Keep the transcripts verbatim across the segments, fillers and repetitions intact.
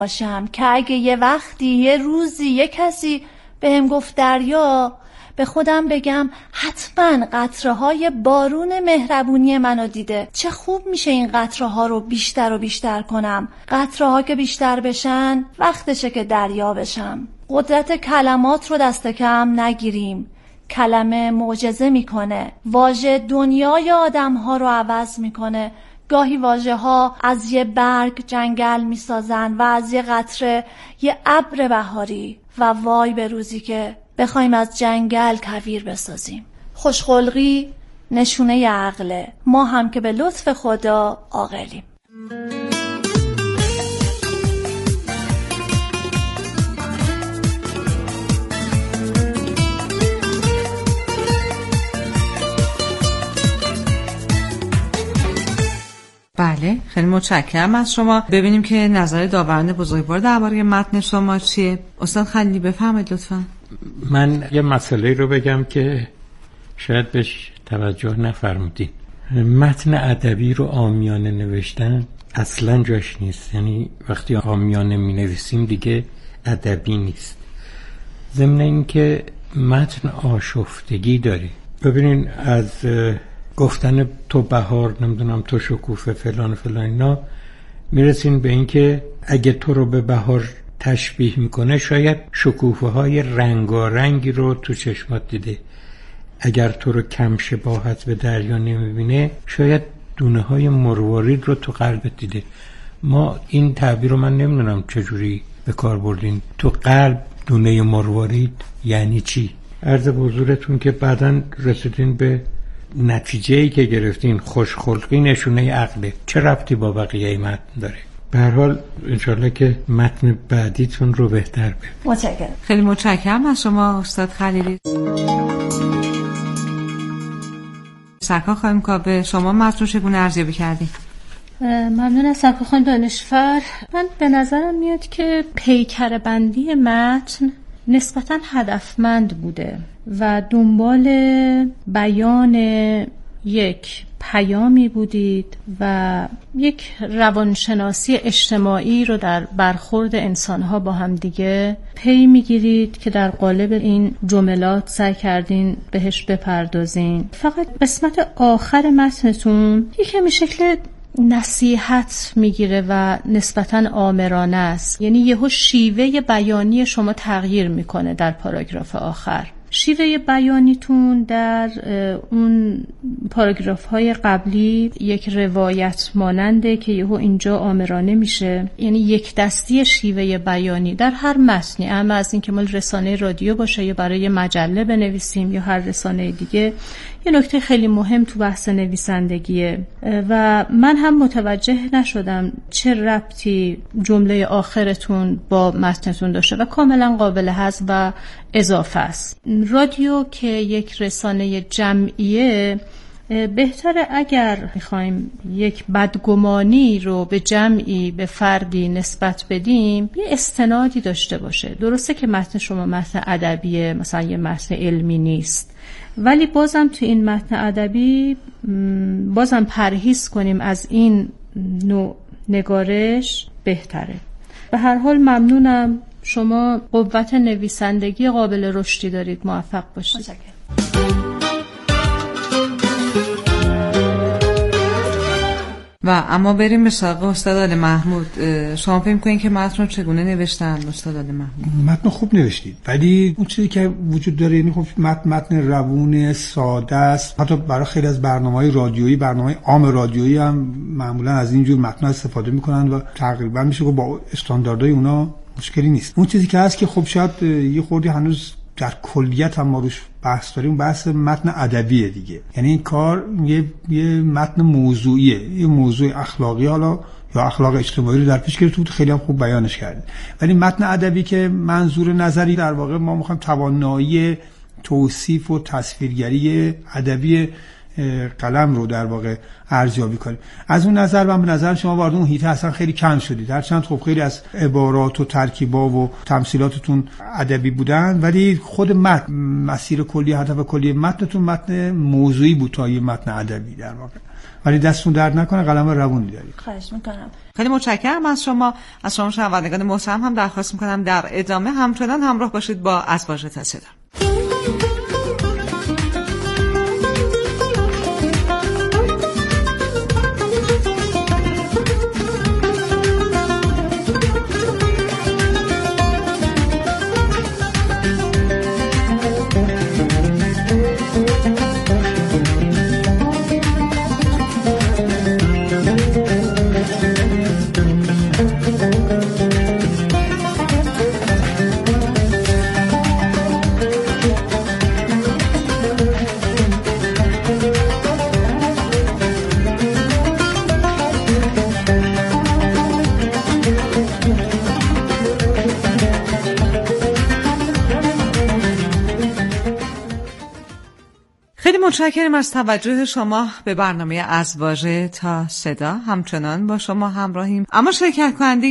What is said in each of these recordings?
باشم که اگه یه وقتی یه روزی یه کسی بهم گفت دریا، به خودم بگم حتما قطره های بارون مهربونی منو دیده. چه خوب میشه این قطره ها رو بیشتر و بیشتر کنم. قطره ها که بیشتر بشن وقتشه که دریا بشم. قدرت کلمات رو دست کم نگیریم. کلمه معجزه میکنه. واژه دنیای آدم ها رو عوض میکنه. گاهی واژه ها از یه برگ جنگل میسازن و از یه قطره یه ابر بهاری، و وای به روزی که بخوایم از جنگل کویر بسازیم. خوشخلقی نشونه عقله. ما هم که به لطف خدا عاقلیم. بله، خیلی متشکرم از شما. ببینیم که نظر داورند بزرگوار درباره متن شما چیه. استاد خلیلی بفرمایید لطفاً. من یه مسئله رو بگم که شاید بهش توجه نفرمودین. متن ادبی رو عامیانه نوشتن اصلا جاش نیست. یعنی وقتی عامیانه می نویسیم دیگه ادبی نیست. ضمن این که متن آشفتگی داره. ببینین از گفتن تو بهار، نمیدونم تو شکوفه فلان فلان اینا، میرسین به این که اگه تو رو به بهار تشبیه میکنه شاید شکوفه های رنگارنگی رو تو چشمات دیده. اگر تو رو کم شباهت به دریا نمیبینه شاید دونه های مروارید رو تو قلبت دیده. ما این تعبیر رو من نمیدونم چجوری به کار بردین. تو قلب دونه مروارید یعنی چی؟ عرض به حضورتون که بعداً رسیدین به نتیجه‌ای که گرفتین خوشخلقی نشونه عقله. چه ربطی با بقیه متن داره؟ به هر حال انشالله که متن بعدیتون رو بهتر ببینید. متشکرم. خیلی متشکرم از شما استاد خلیلی. سرکار خانم کاوه، شما متن چگونه ارزیابی کردید؟ ممنون از سرکار خانم دانشفر. من به نظرم میاد که پیکره بندی متن نسبتاً هدفمند بوده و دنبال بیان یک پیامی بودید و یک روانشناسی اجتماعی رو در برخورد انسانها با هم دیگه پی میگیرید که در قالب این جملات سعی کردین بهش بپردازین. فقط قسمت آخر متنتون یکمی شکل نصیحت میگیره و نسبتاً آمرانه است. یعنی یهو شیوه بیانی شما تغییر میکنه در پاراگراف آخر. شیوه بیانیتون در اون پاراگراف های قبلی یک روایت ماننده که یهو اینجا آمرانه میشه. یعنی یک دستی شیوه بیانی در هر متنی، اما از این که مال رسانه رادیو باشه یا برای مجله بنویسیم یا هر رسانه دیگه، یه نکته خیلی مهم تو بحث نویسندگیه و من هم متوجه نشدم چه ربطی جمله آخرتون با متنتون داشته و کاملا قابل حذف و اضافه است. رادیو که یک رسانه جمعیه، بهتره اگر میخوایم یک بدگمانی رو به جمعی به فردی نسبت بدیم یه استنادی داشته باشه. درسته که متن شما متن ادبیه، مثلا یه متن علمی نیست، ولی بازم تو این متن ادبی بازم پرهیز کنیم از این نوع نگارش بهتره. به هر حال ممنونم. شما قوت نویسندگی قابل رشدی دارید. موفق باشید. و اما بریم به سراغ استاد علی محمود. شما فکر می‌کنید که متن رو چگونه نوشتن استاد علی محمود؟ متن خوب نوشتید، ولی اون چیزی که وجود داره یعنی خب متن متن روون ساده است. حتی برای خیلی از برنامه‌های رادیویی، برنامه‌های عام رادیویی هم معمولا از این جور متن‌ها استفاده می‌کنن و تقریبا میشه که با استانداردهای اونا مشکلی نیست. اون چیزی که هست که خب شاید یه خوردی هنوز در کلیت هم ما روش بحث داریم، بحث متن ادبیه دیگه. یعنی این کار یه یه متن موضوعیه، یه موضوع اخلاقی حالا یا اخلاق اجتماعی رو در پیش گرفته، خیلی هم خوب بیانش کرد. ولی متن ادبی که منظور نظری در واقع ما می‌خوایم توانایی توصیف و تصویرگری ادبی قلم رو در واقع ارزیابی کنیم. از اون نظر من به نظر شما وارد اون حیطه اصلا خیلی کم شدید. هرچند خب خیلی از عبارات و ترکیبا و تمثیلاتتون ادبی بودن، ولی خود متن، مسیر کلی، هدف کلی متنتون متن موضوعی بود تا یه متن ادبی در واقع. ولی دستون درد نکنه، قلم روون بیارید. خواهش میکنم. خیلی متشکرم از شما. از شما شنوندگان محترم هم درخواست میکنم در ادامه همچنان همراه باشید با از واژه تا صدا. متشکرم از توجه شما به برنامه از واژه تا صدا. همچنان با شما همراهیم. اما شرکت کننده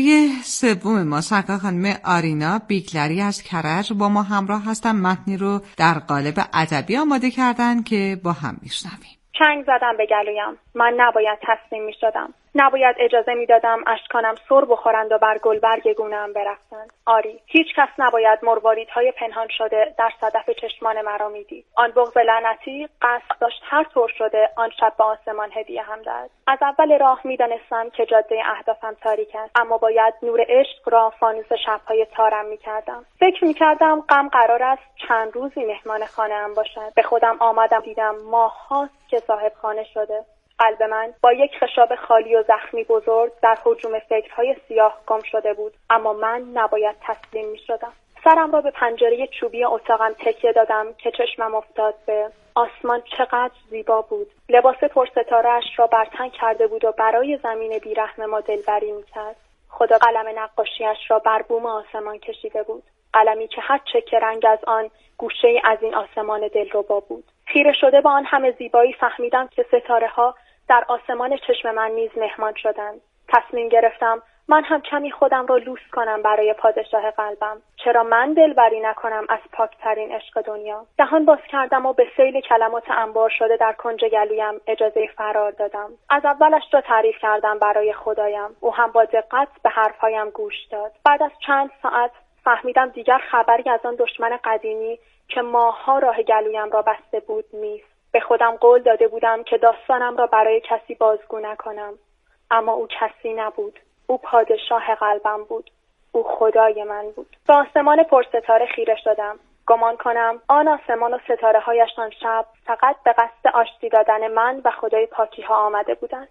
سوم ما سرکار خانم آرینا بیگلری از کرج با ما همراه هستن. متنی رو در قالب ادبی آماده کردن که با هم میشنویم. چنگ زدم به گلویم، من نباید تسلیم می شدم. نباید اجازه می دادم اشکانم سر بخورند و بر گلبرگ گونه‌ام برفتند. آری، هیچ کس نباید مرواریدهای پنهان شده در صدف چشمان مرا می دید. آن بغض لعنتی قصد داشت هر طور شده آن شب به آسمان هدیه هم دهد. از اول راه می دانستم که جاده اهدافم تاریک است، اما باید نور عشق را فانوس شبهای تارم می کردم. فکر می کردم غم قرار است چند روزی مهمان خانه‌ام باشد. به خودم آمدم، دیدم ماه هاست که صاحب خانه شده. قلب من با یک خشاب خالی و زخمی بزرگ در هجوم فکرهای سیاه گم شده بود، اما من نباید تسلیم می شدم. سرم را به پنجره چوبی اتاقم تکیه دادم که چشمم افتاد به آسمان. چقدر زیبا بود. لباس پرستاره‌اش را بر تن کرده بود و برای زمین بیرحم ما دلبری می کرد. خدا قلم نقاشیش را بر بوم آسمان کشیده بود، قلمی که هر چکه رنگ از آن گوشه از این آسمان دلربا بود. خیره شده با آن همه زیبایی فهمیدم که ستاره‌ها در آسمان چشم من نیز مهمان شدند. تصمیم گرفتم من هم کمی خودم را لوس کنم برای پادشاه قلبم. چرا من دلبری نکنم از پاکترین عشق دنیا؟ دهان باز کردم و به سیل کلمات انبار شده در کنج گلویم اجازه فرار دادم. از اولش را تعریف کردم برای خدایم. او هم با دقت به حرفهایم گوش داد. بعد از چند ساعت فهمیدم دیگر خبری از آن دشمن قدیمی که ماه‌ها راه گلویم را بسته بود نیست. به خودم قول داده بودم که داستانم را برای کسی بازگو نکنم، اما او کسی نبود. او پادشاه قلبم بود. او خدای من بود. به آسمان پرستاره خیره شدم. گمان کنم آن آسمان و ستاره هایش آن شب فقط به قصد آشتی دادن من و خدای پاکی ها آمده بودند.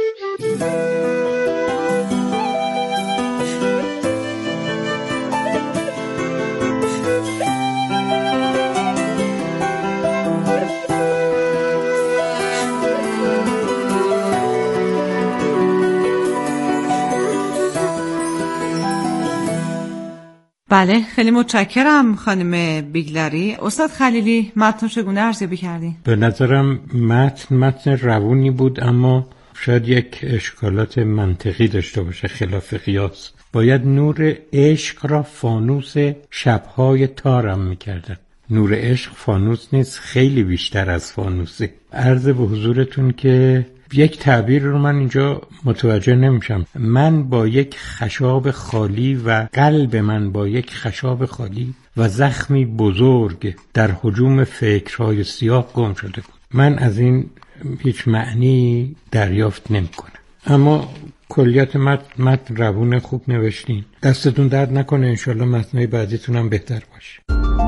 بله، خیلی متشکرم خانم بیگلری. استاد خلیلی، متن چگونه ارزیابی کردین؟ به نظرم متن متن روونی بود، اما شاید یک اشکالات منطقی داشته باشه خلاف قیاس. باید نور عشق را فانوس شبهای تارم میکردن. نور عشق فانوس نیست، خیلی بیشتر از فانوسه. عرض به حضورتون که یک تعبیر رو من اینجا متوجه نمیشم. من با یک خشاب خالی و قلب من با یک خشاب خالی و زخمی بزرگ در هجوم فکرهای سیاه گم شده بود. من از این هیچ معنی دریافت نمی کنم. اما کلیات متن متن روون خوب نوشتین. دستتون درد نکنه، انشالله متنای بعدیتون هم بهتر باشه.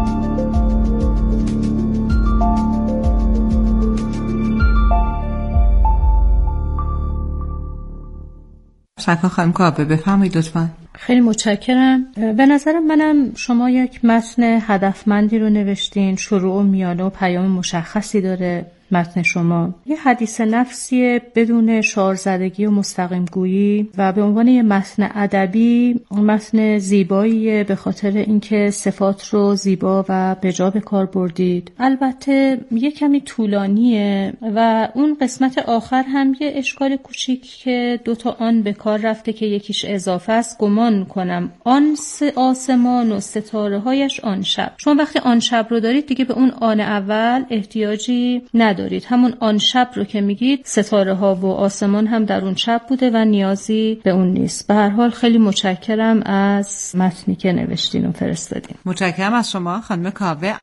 سرکار خانم کعبه بفرمایید لطفاً. خیلی متشکرم. به نظرم منم شما یک متن هدفمندی رو نوشتین. شروع و میانه و پیام مشخصی داره متن شما. یه حدیث نفسی بدون شعارزدگی و مستقیم گویی و به عنوان یه متن ادبی متن زیباییه، به خاطر اینکه صفات رو زیبا و به جا به کار بردید. البته یه کمی طولانیه و اون قسمت آخر هم یه اشکال کوچیک که دوتا آن به کار رفته که یکیش اضافه است. گمان کنم آن آسمان و ستاره هایش آن شب. شما وقتی آن شب رو دارید دیگه به اون آن اول احتیاجی ندارید. ندارید. همون آن شب رو که میگید ستاره ها و آسمان هم در اون شب بوده و نیازی به اون نیست. به هر حال خیلی متشکرم از متنی که نوشتین و فرستادین. متشکرم از شما خانم کاوه.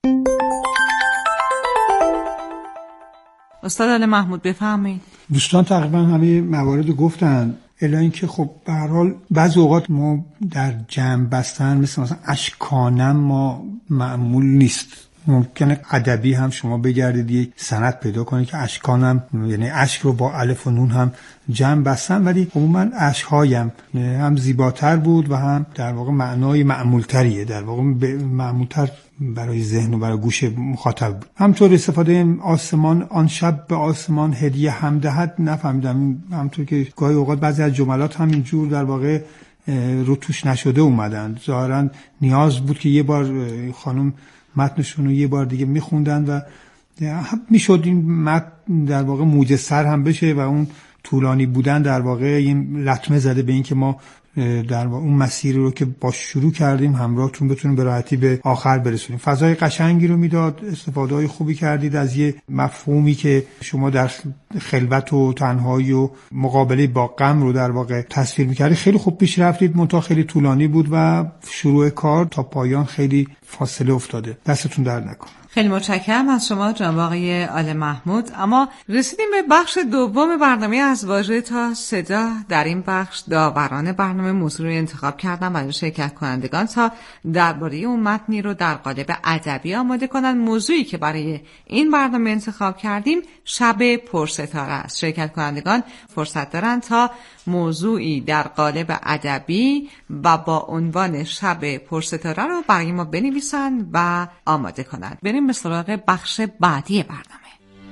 استاد آل محمود بفرمایید. دوستان تقریبا همه موارد گفتن، الا اینکه خب به هر حال بعضی اوقات ما در جمع بستن مثل مثلا اشکانم ما معمول نیست. ممکنه ادبی هم شما بگردید یک سند پیدا کنید که اشکانم یعنی اشک رو با الف و نون هم جمع بستن، ولی عموما اشکهایم هم زیباتر بود و هم در واقع معنای معمولتریه، در واقع معمولتر برای ذهن و برای گوش مخاطب بود. همطور استفاده آسمان آن شب به آسمان هدیه هم دهد نفهمیدم، همطور که گاهی اوقات بعضی از جملات هم اینجور در واقع رو توش نشده اومدن، ظاهرا نیاز بود که یه بار خانم متنشون رو یه بار دیگه میخوندن و میشد این متن در واقع موجزتر هم بشه و اون طولانی بودن در واقع این لطمه زده به این که ما در واقع اون مسیری رو که با شروع کردیم همراهتون بتونیم به راحتی به آخر برسونیم. فضای قشنگی رو میداد، استفاده های خوبی کردید از یه مفهومی که شما در خلوت و تنهایی و مقابله با غم رو در واقع تصویر میکردید. خیلی خوب پیش رفتید، منتها خیلی طولانی بود و شروع کار تا پایان خیلی فاصله افتاده. دستتون درد نکنه. خیلی متشکرم از شما جناب آقای آل محمود. اما رسیدیم به بخش دوم برنامه از واژه تا صدا. در این بخش داوران برنامه موضوع رو انتخاب کردن برای شرکت کنندگان تا درباره اون متنی رو در قالب ادبی آماده کنن. موضوعی که برای این برنامه انتخاب کردیم شب پرستاره است. شرکت کنندگان فرصت دارن تا موضوعی در قالب ادبی و با عنوان شب پرستاره رو برای ما بنویسن و آماده کنن. بریم به سراغ بخش بعدی برنامه.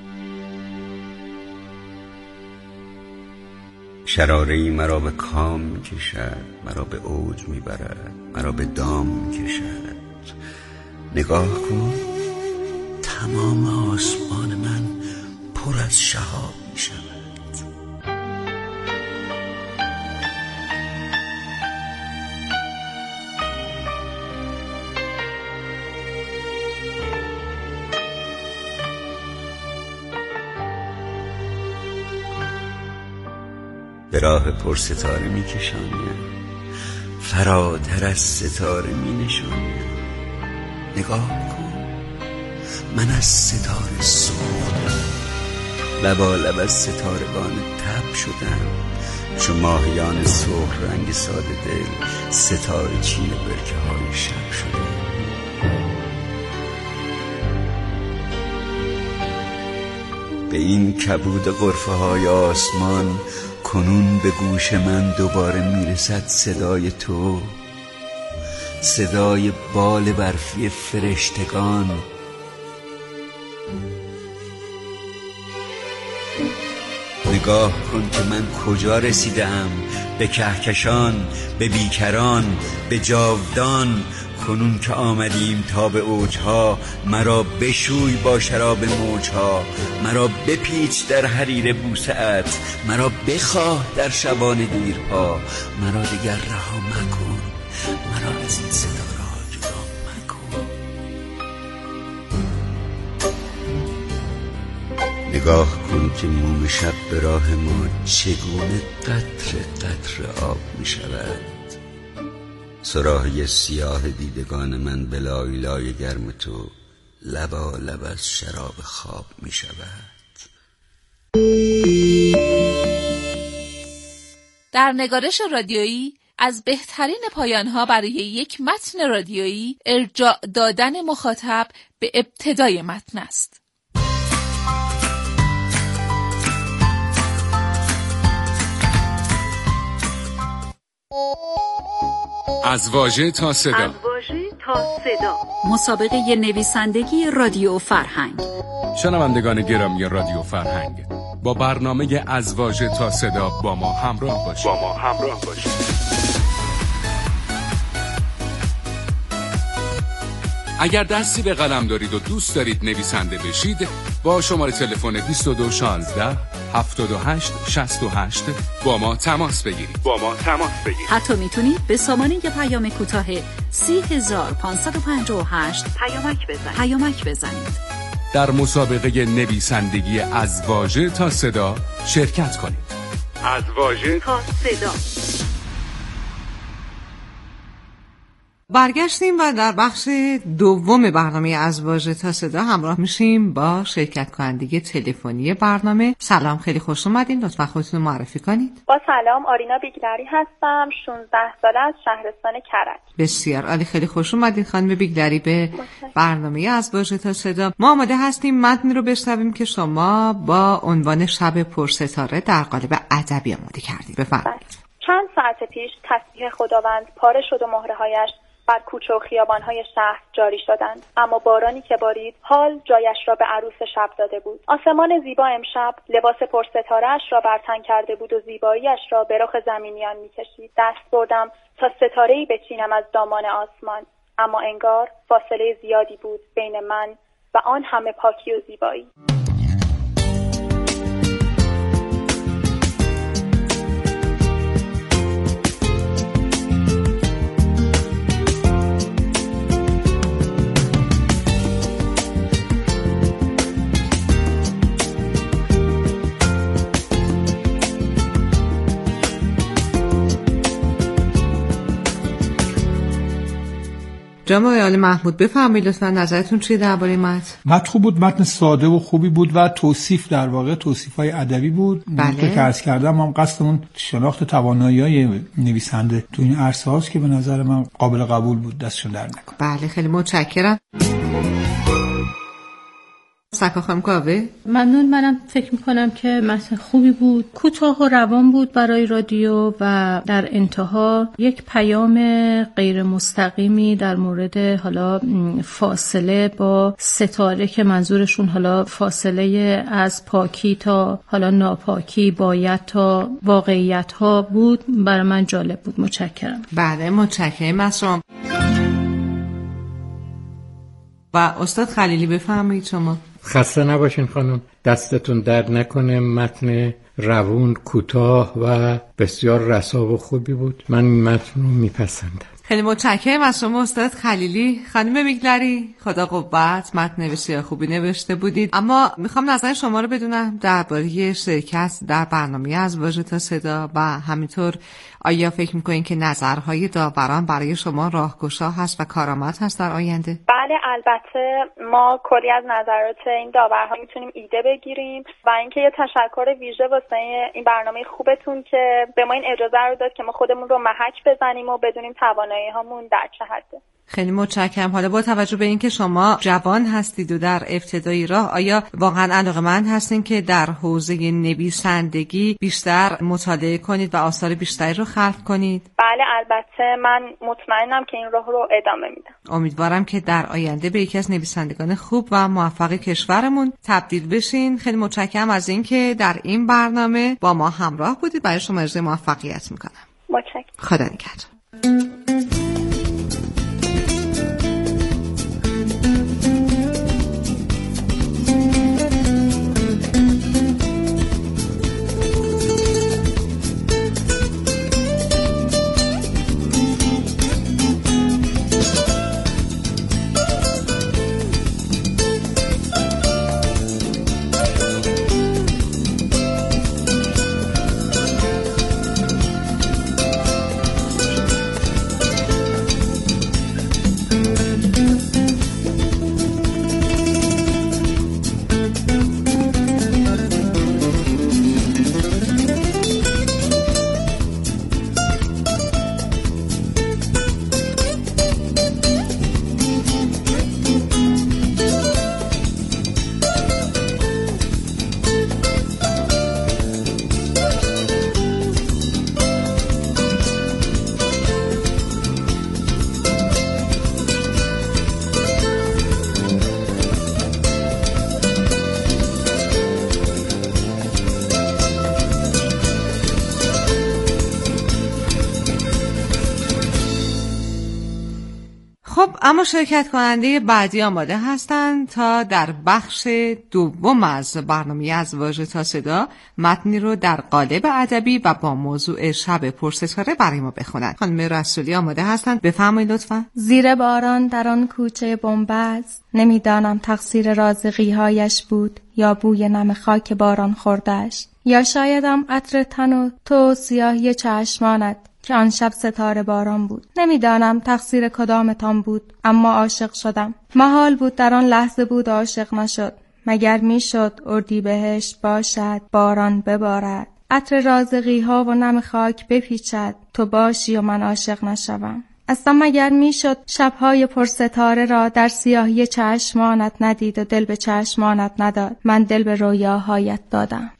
شراره‌ای مرا به کام می‌کشد، مرا به اوج می‌برد، مرا به دام می‌کشد. نگاه کن، تمام آسمان من پر از شهاب می‌شود. به راه پر ستاره می کشانیم، فراتر از ستاره می نشانیم. نگاه کن، من از ستاره سوختم، لبالب از ستارگان تب شدم. چو ماهیان سرخ رنگ ساده دل، ستاره چین برکه های شب شدم. به این کبود غرفه های آسمان کنون به گوش من دوباره میرسد صدای تو، صدای بال برفی فرشتگان. نگاه کن که من کجا رسیدم، به کهکشان، به بیکران، به جاودان. کنون که آمدیم تا به اوجها، مرا بشوی با شراب موجها. مرا بپیچ در حریر بوسه‌ات، مرا بخواه در شبان دیرها. مرا دیگر رها مکن، مرا از این ستاره جدا مکن. نگاه کن که موم شب به راه ما چگونه قطره قطره آب می شود. صراحی سیاه دیدگان من به لای لای گرم تو لبا لب از شراب خواب می شود. در نگارش رادیویی از بهترین پایان‌ها برای یک متن رادیویی ارجاع دادن مخاطب به ابتدای متن است. از واژه تا صدا. از واژه تا صدا. مسابقه نویسندگی رادیو فرهنگ. شنوندگان گرامی رادیو فرهنگ، با برنامه از واژه تا صدا با ما همراه باشید. با ما همراه باشید. اگر دستی به قلم دارید و دوست دارید نویسنده بشید، با شماره تلفن بیست و دو شانزده هفتاد و هشت شصت و هشت با ما تماس بگیرید. با ما تماس بگیرید. حتی میتونید به سامانه پیام کوتاه سی هزار پانصد و پنجاه و هشت پیامک بزنید. پیامک بزنید. در مسابقه نویسندگی از واژه تا صدا شرکت کنید. از واژه تا صدا. برگشتیم و در بخش دوم برنامه از واژه تا صدا همراه میشیم با شرکت کننده تلفنی برنامه. سلام، خیلی خوش اومدین. لطفا خودتون معرفی کنید. با سلام، آرینا بیگلری هستم. شانزده ساله از شهرستان کرج. بسیار عالی، خیلی خوش اومدین خانم بیگلری به برنامه از واژه تا صدا. ما آماده هستیم متنی رو بشنویم که شما با عنوان شب پرستاره در قالب ادبی آماده کردید. بفرمایید. چند ساعت پیش تسبیح خداوند پاره شد و مهره‌هایش بر کوچه و خیابان‌های شهر جاری شدند، اما بارانی که بارید حال جایش را به عروس شب داده بود. آسمان زیبا امشب لباس پرستاره‌اش را بر تن کرده بود و زیباییش را به رخ زمینیان می‌کشید. دست بردم تا ستاره‌ای بچینم از دامان آسمان، اما انگار فاصله زیادی بود بین من و آن همه پاکی و زیبایی. جناب آقای محمود بفرمایید لطفا نظرتون چیه درباره متن؟ متن خوب بود، متن ساده و خوبی بود و توصیف در واقع توصیف‌های ادبی بود. بله. که عرض کردم هم قصدمون شناخت توانایی‌های نویسنده تو این عرصه هاست که به نظر من قابل قبول بود. دستشون در نکنه. بله، خیلی متشکرم. سکا خانم کاوه. ممنون. منم فکر میکنم که متن خوبی بود، کوتاه و روان بود برای رادیو و در انتها یک پیام غیر مستقیمی در مورد حالا فاصله با ستاره که منظورشون حالا فاصله از پاکی تا حالا ناپاکی، باید تا واقعیت ها بود. برای من جالب بود. متشکرم. بله، متشکرم از شما. و استاد خلیلی بفرمایید شما. خسته نباشین خانم، دستتون درد نکنه. متن روون، کوتاه و بسیار رسا و خوبی بود. من این متن رو میپسندم. خیلی متشکرم از شما استاد خلیلی. خانم بیگلری، خدا قوت، متن بسیار خوبی نوشته بودید، اما میخوام نظر شما رو بدونم درباره شرکت در برنامه از واژه تا صدا و همینطور آیا فکر میکنین که نظرهای داوران برای شما راهگشا هست و کارآمد هست در آینده؟ بله، البته ما کلی از نظرات این داورها میتونیم ایده بگیریم و اینکه یه تشکر ویژه واسه این برنامه خوبتون که به ما این اجازه رو داد که ما خودمون رو محک بزنیم و بدونیم توانایی هامون در چه حده. خیلی متشکرم. حالا با توجه به اینکه شما جوان هستید و در ابتدای راه، آیا واقعا علاقه‌مند هستین که در حوزه نویسندگی بیشتر مطالعه کنید و آثار بیشتری رو خلق کنید؟ بله، البته من مطمئنم که این راه رو ادامه میدم. امیدوارم که در آینده به یکی از نویسندگان خوب و موفق کشورمون تبدیل بشین. خیلی متشکرم از اینکه در این برنامه با ما همراه بودید. برای شما آرزوی موفقیت میکنم. متشکرم. خدا نگهدار. خب اما شرکت کننده بعدی آماده هستند تا در بخش دوم از برنامه از واژه تا صدا متنی رو در قالب ادبی و با موضوع شب پرستاره برای ما بخونند. خانم رسولی آماده هستند، بفرمایید لطفا. زیر باران در آن کوچه بنبست، نمیدانم تقصیر رازقی هایش بود یا بوی نم خاک باران خوردش، یا شایدم عطر تن و تو سیاهی چشمانت که آن شب ستاره باران بود. نمیدانم تقصیر کدامتان بود، اما عاشق شدم. محال بود در آن لحظه بود عاشق نشد. مگر میشد اردیبهشت باشد باران ببارد، عطر رازقی ها و نم خاک بپیچد، تو باشی و من عاشق نشوم؟ اصلا مگر میشد شبهای پر ستاره را در سیاهی چشمانت ندید و دل به چشمانت نداد؟ من دل به رویاهایت دادم.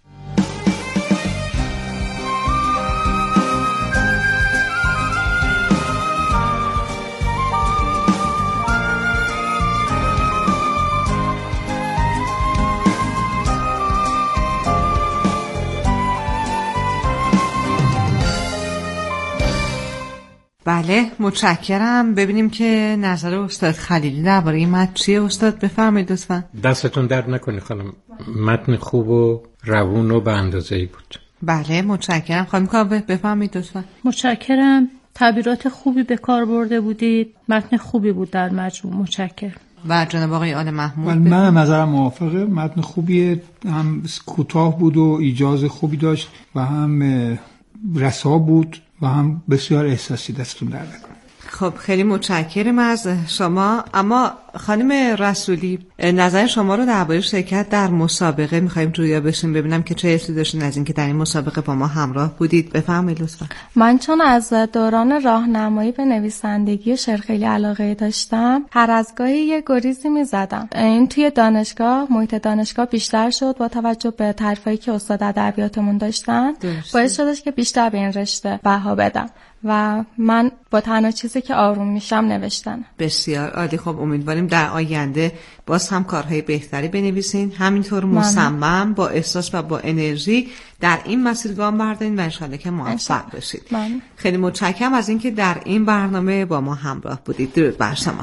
بله متشکرم. ببینیم که نظر استاد خلیلی درباره این متن چیه. استاد بفرمایید لطفاً. دستتون درد نکنه خانم، متن خوب و روون و به اندازه‌ای بود. بله متشکرم. خانم کاوه بفرمایید لطفاً. متشکرم، تعبیرات خوبی به کار برده بودید، متن خوبی بود در مجموع. متشکرم. و جناب آقای آل محمود. من, من نظرم موافقه، متن خوبیه، هم کوتاه بود و ایجاز خوبی داشت و هم رسا بود و هم بسیار احساسی. دستتون درد نکنه. خب خیلی متشکرم از شما. اما خانم رسولی نظر شما رو درباره شرکت در مسابقه می‌خوایم جویا بشیم، ببینم که چه حسی داشتین از اینکه در این مسابقه با ما همراه بودید. بفرمایید لطفا. من چون از دوران راهنمایی به نویسندگی شعر خیلی علاقه داشتم، هر از گاهی یه گریزی می‌زدم. این توی دانشگاه، محیط دانشگاه بیشتر شد با توجه به تعریفایی که استاد ادبیاتمون داشتن، باعث شدش که بیشتر به این رشته بها بدم و من با تنها چیزی که آروم میشم نوشتن. بسیار عالی. خب امیدواریم در آینده باز هم کارهای بهتری بنویسین، همینطور مصمم با احساس و با انرژی در این مسیر گام بردارین و انشالله که موفق بشید. من. خیلی متشکرم از اینکه در این برنامه با ما همراه بودید. درود بر شما.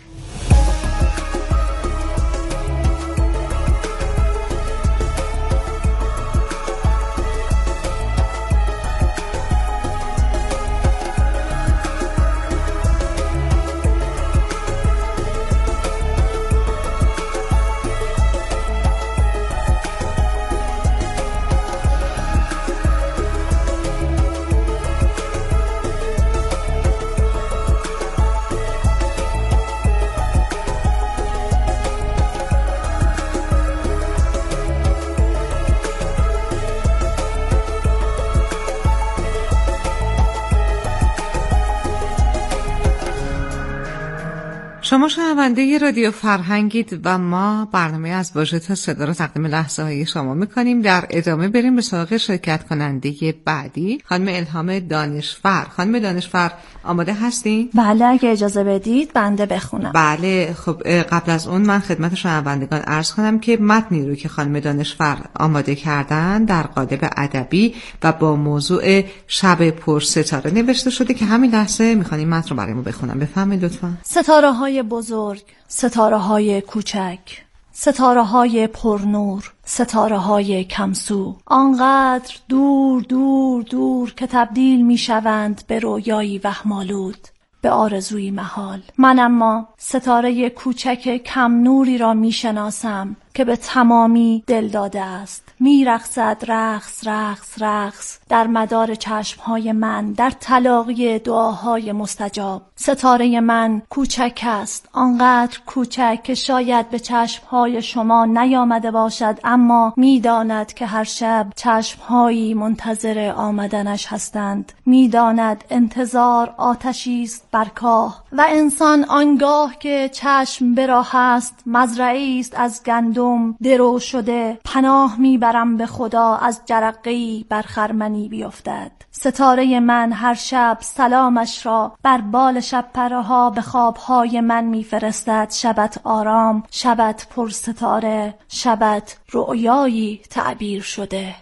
شما شنونده رادیو فرهنگید و ما برنامه از واژه تا صدا رو تقدیم لحظه های شما میکنیم. در ادامه بریم به سراغ شرکت کننده بعدی، خانم الهام دانشفر. خانم دانشفر آماده هستین؟ بله اگه اجازه بدید بنده بخونم. بله خب قبل از اون من خدمت شنوندگان عرض کنم که متنی رو که خانم دانشفر آماده کردن در قالب ادبی و با موضوع شب پرستاره نوشته شده که همین لحظه میخوانیم متن رو برای ما بخونم. بفرمایید لطفا. ستاره های بزرگ، ستاره های کوچک، ستاره های پرنور، ستاره های کمسو، آنقدر دور دور دور که تبدیل می شوند به رویایی وهم‌آلود، به آرزوی محال. من اما ستاره کوچک کم نوری را می شناسم که به تمامی دل داده است. می رقصد رقص رقص رقص در مدار چشمهای من، در تلاقی دعاهای مستجاب. ستاره من کوچک است، آنقدر کوچک که شاید به چشمهای شما نیامده باشد، اما می داند که هر شب چشمهایی منتظر آمدنش هستند. می داند انتظار آتشی است بر کاه و انسان آنگاه که چشم به راه است، مزرعی است از گندم درو شده. پناه میبرم به خدا از جرقه‌ای بر خرمنی بیفتد. ستاره من هر شب سلامش را بر بال شب پره ها به خوابهای من میفرستد. شبت آرام، شبت پر ستاره، شبت رؤیایی تعبیر شده.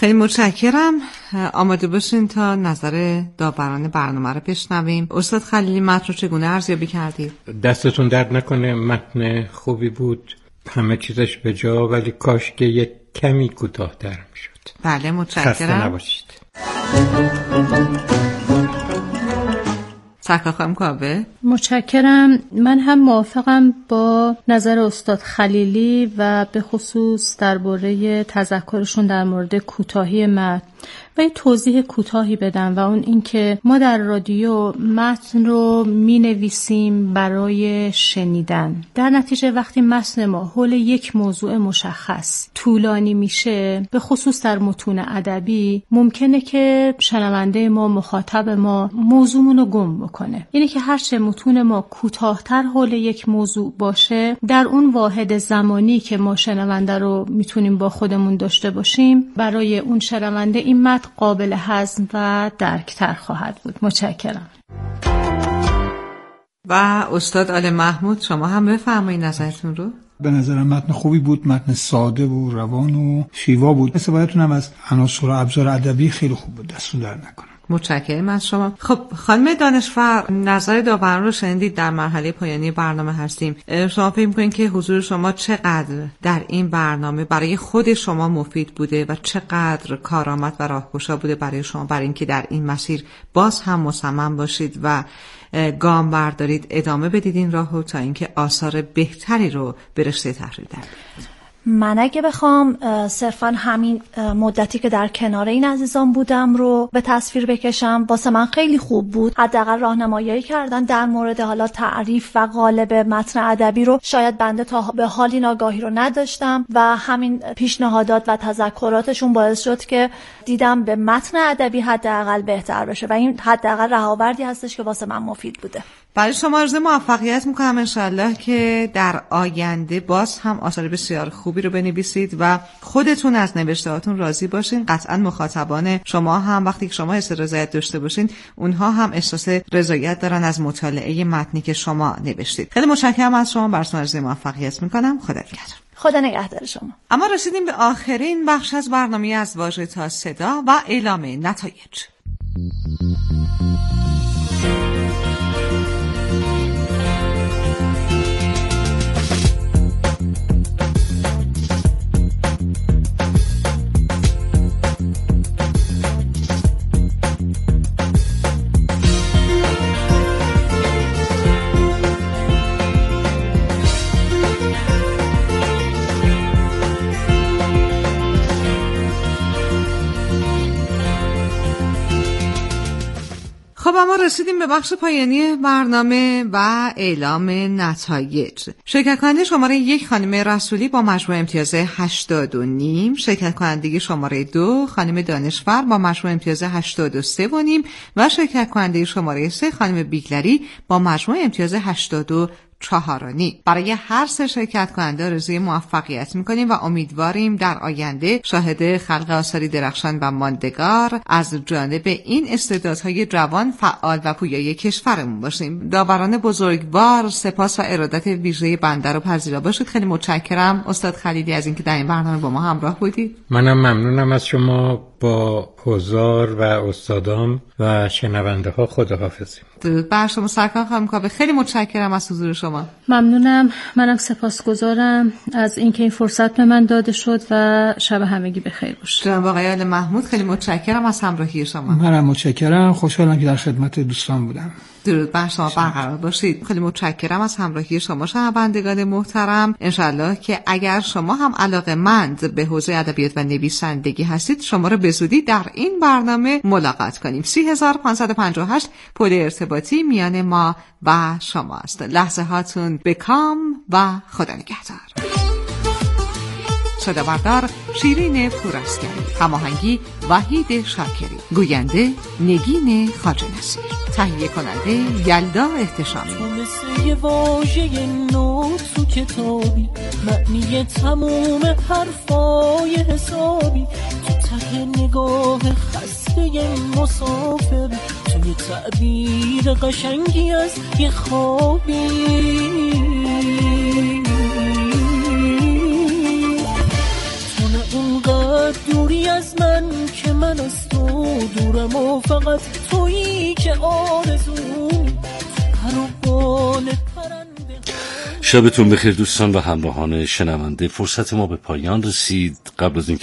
خیلی متشکرم. آماده باشین تا نظر داوران برنامه رو بشنویم. استاد خلیلی، متن رو چگونه ارزیابی کردید؟ دستتون درد نکنه، متن خوبی بود، همه چیزش به جا، ولی کاش که یک کمی کوتاه‌تر میشد. بله متشکرم. خسته نباشید. سرکار خانم کاوه. متشکرم. من هم موافقم با نظر استاد خلیلی و به خصوص درباره تذکرشون در مورد کوتاهی متن و یه توضیح کوتاهی بدم و اون اینکه ما در رادیو متن رو می نویسیم برای شنیدن. در نتیجه وقتی متن ما حول یک موضوع مشخص طولانی میشه، به خصوص در متون ادبی، ممکنه که شنونده ما، مخاطب ما موضوعمون رو گم بکنه. یعنی که هرچه متون ما کوتاه‌تر حول یک موضوع باشه، در اون واحد زمانی که ما شنونده رو میتونیم با خودمون داشته باشیم، برای اون شنونده این متن قابل هضم و درک‌تر خواهد بود. متشکرم. و استاد آل محمود، شما هم بفرمایید نظرتون رو. به نظرم متن خوبی بود، متن ساده و روان و شیوا بود. استفادهتون هم از عناصر و ابزار ادبی خیلی خوب بود، دستون در نکنه. متشکرم از شما. خب خانم دانشور، نظر داوران رو شنیدید، در مرحله پایانی برنامه هستیم. شما فکر می‌کنید که حضور شما چقدر در این برنامه برای خود شما مفید بوده و چقدر کارآمد و راهگشا بوده برای شما برای اینکه در این مسیر باز هم مصمم باشید و گام بردارید، ادامه بدید این راهو تا اینکه آثار بهتری رو به رشته تحریر درآورید؟ من اگه بخوام صرفا همین مدتی که در کنار این عزیزان بودم رو به تصویر بکشم، واسه من خیلی خوب بود. حداقل راهنمایی کردن در مورد حالا تعریف و قالب متن ادبی رو شاید بنده تا به حال این آگاهی رو نداشتم و همین پیشنهادات و تذکراتشون باعث شد که دیدم به متن ادبی حداقل بهتر بشه و این حداقل رهاوردی هستش که واسه من مفید بوده. برای شما آرزوی موفقیت میکنم انشالله که در آینده باز هم آثار بسیار خوبی رو بنویسید و خودتون از نوشتهاتون راضی باشین. قطعا مخاطبان شما هم وقتی که شما احساس رضایت داشته باشین، اونها هم احساس رضایت دارن از مطالعه متنی که شما نوشتید. خیلی متشکرم از شما، براتون آرزوی موفقیت میکنم. خدا نگهدار. خدا نگهدار شما. اما رسیدیم به آخرین بخش از برنامه از واژه تا صدا و اعلام نتایج. خب اما رسیدیم به بخش پایانی برنامه و اعلام نتایج. شرکت کننده شماره یک خانم رسولی با مجموع امتیاز هشتاد و نیم، شرکت کننده شماره دو خانم دانشور با مجموع امتیاز هشتاد و سه و نیم و شرکت کننده شماره سه خانم بیگلری با مجموع امتیاز هشتاد و چهارانی. برای هر سه شرکت کننده آرزوی موفقیت میکنیم و امیدواریم در آینده شاهد خلق آثاری درخشان و ماندگار از جانب این استعدادهای جوان، فعال و پویای کشورمون باشیم. داوران بزرگوار، سپاس و ارادت ویژه بنده رو پذیرا باشید. خیلی متشکرم استاد خلیلی از اینکه در این برنامه با ما همراه بودید. منم ممنونم از شما. با حضار و استادام و شنونده ها خداحافظی. درود بر شما سرکار خانم کاوه، خیلی متشکرم از حضور شما. ممنونم. منم سپاسگزارم از اینکه این فرصت به من داده شد و شب همگی بخیر باشه. جناب آقای آل محمود، خیلی متشکرم از همراهی شما. منم متشکرم، خوشحالم که در خدمت دوستان بودم. درود بر شما برقرار باشید. خیلی متشکرم از همراهی شما شنوندگان محترم. انشالله که اگر شما هم علاقه‌مند به حوزه ادبیات و نویسندگی هستید، شما رو به زودی در این برنامه ملاقات کنیم. سی هزار و پانصد و پنجاه و هشت پل ارتباطی میان ما و شماست. لحظه هاتون به کام و خدا نگهدار. صدا بردار شیرین پوراسکری، هماهنگی وحید شاکری، گوینده نگین خواجه نصیر، تهیه کننده یلدا احتشامی. تو مثل یه واژه نو تو کتابی، معنی تموم حرفای حسابی، تو ته نگاه خسته مسافر، تو یه تعبیر قشنگی از یه خوابی. اونقدر اینقدر دوری از من که من از تو دورم و فقط تویی که آرزومی پر و بال پرنده. شبتون بخیر دوستان و همراهان شنونده. فرصت ما به پایان رسید. قبل از اینکه